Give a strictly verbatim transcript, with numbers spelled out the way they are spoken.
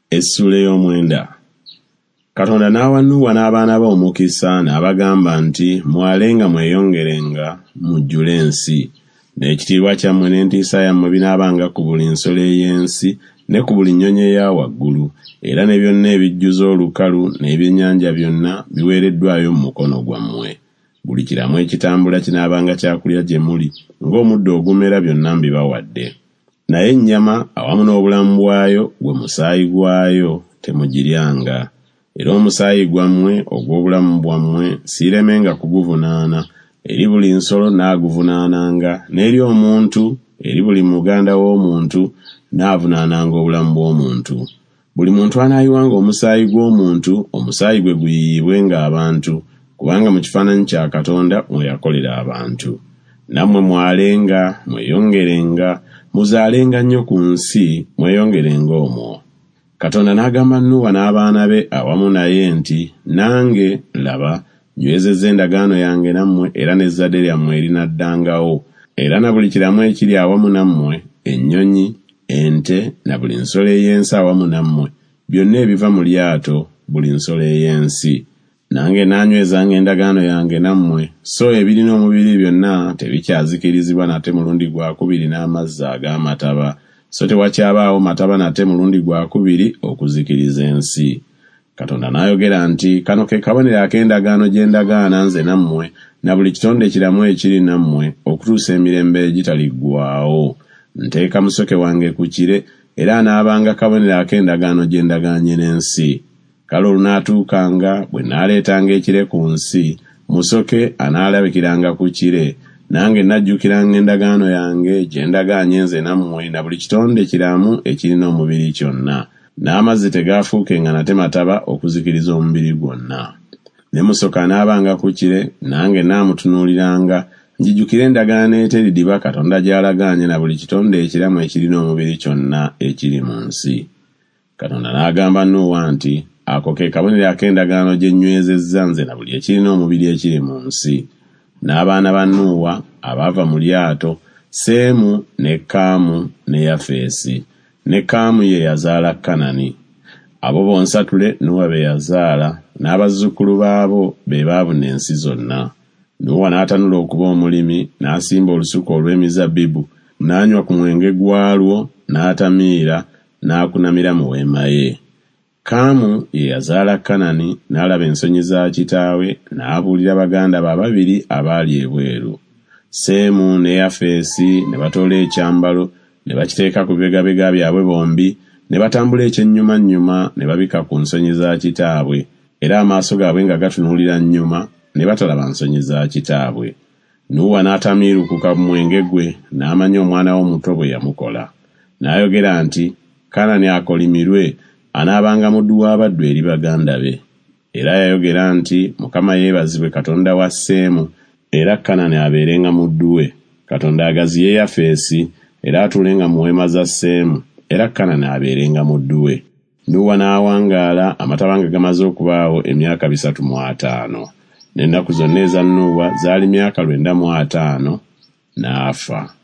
Essula ey'omwenda. Katonda n'awa Nuuwa n'abaana be omukisa n'abagamba nti mwalenga mweyongerenga mujjule ensi. N'ekitiibwa kyammwe n'entiisa yammwe binaabanga ku buli nsolo ey'ensi ne ku buli nnyonyi eya waggulu, era ne byonna ebijjuza olukalu n'ebyennyanja byonna biweereddwayo mu mukono gwammwe. Buli kiramu ekitambula kinaabanga kyakulya gye muli, ng'omuddo ogumera byonna mbibawadde. Naye ennyama awamu n'obulamu bwayo gwe musaayi gwayo temugiryanga. Era omusaayi gwammwe ogw'obulamu bwammwe siiremenga kuguvunaana. Eri buli nsolo naaguvunaananga, n'eri omuntu, eri buli muganda w'omuntu naavunaananga obulamu bw'omuntu. Buli muntu anaayiwanga omusaayi gw'omuntu, omusaayi gwe guyiyibwenga abantu, kubanga mu kifaananyi kya Katonda mwe yakolera abantu. Nammwe mwalenga, mweyongerenga, muzaalenga nnyo ku nsi, mweyongerenga omwo. Katonda n'agamba Nuuwa n'abaana be awamu naye nti, nange laba nywezezza endagaano yange nammwe era n'ezzadde lyammwe erinaddangawo, era na buli kiramu ekiri awamu nammwe, ennyonyi, ente na buli nsolo ey'ensi awamu nammwe, byonna ebiva mu lyato, buli nsolo ey'ensi. Nange naanywezanga endagaano yange nammwe, so ebirina omubiri byonna tebikyazikirizibwa nate mulundi gwakubiri n'amazzi ag'amataba, so tewakyabaawo mataba nate mulundi gwakubiri okuzikiriza ensi. Katonda n'ayogera nti, kano ke kabonero ak'endagaano gye ndagaana nze nammwe na buli kitonde kiramu ekiri nammwe okutuusa emirembe egitaliggwaawo. Nteeka musoke wange ku kire, era anaabanga kabonero ak'endagaano gye ndagaanye n'ensi. Kale olunaatuukanga bwe naaleetanga ekire ku nsi, musoke anaalabikiranga ku kire, nange najjukiranga endagaano yange gye ndagaanye nze nammwe na buli kitonde kiramu ekirina omubiri kyonna. N'amazzi tegaafuukenga nate mataba okuzikiriza omubiri gwonna. Ne musoke anaabanga ku kire, nange naamutunuuliranga, njijjukire endagaano eteridiba Katonda gy'alagaanye na buli kitonde ekiramu ekirina omubiri kyonna ekiri mu nsi. Katonda n'agamba Nuuwa nti, ako ke kabonero ak'endagaano gye nywezezza nze na buli ekirina omubiri ekiri mu nsi. N'abaana ba Nuuwa abaava mu lyato, Seemu ne Kaamu ne Yafeesi. Ne Kaamu ye yazaala Kanani. Abo bonsatule Nuuwa be yazaala, n'abazzukulu baabo be baabuna ensi zonna. Nuuwa n'atanula okuba omulimi, n'asimba olusuku olw'emizabbibu, n'anywa ku mwenge gwalwo, n'atamiira, n'akunamira mu weema ye. Kaamu ye yazaala Kanani, n'alaba ensonyi za kitaawe, n'abuulira baganda be ababiri abaali ebweru. Seemu ne Yafeesi ne batoola ekyambalo, ne bakiteeka ku bibegabega byabwe bombi, ne batambula ekyennyumannyuma ne babika ku nsonyi za kitaabwe, era amaaso gaabwe nga gatunuulira nnyuma, ne batalaba nsonyi za kitaabwe. Nuuwa n'atamiirukuka mu mwenge gwe, n'amanya omwana w'omuto bwe yamukola. N'ayogera nti, Kanani akolimirwe, anaabanga muddu w'abaddu eri baganda be. Era yayogera nti, Mukama yeebazibwe Katonda wa Seemu, era Kanani abeerenga muddu we. Katonda agaziye Yafeesi, era atuulenga mu weema za Seemu, era Kanani abeerenga muddu we. Nuuwa n'awangaala amataba nga gamaze okubaawo emyaka bisatu mu ataano. N'ennaku zonna eza Nuuwa zaali myaka lwenda mu ataano, n'afa.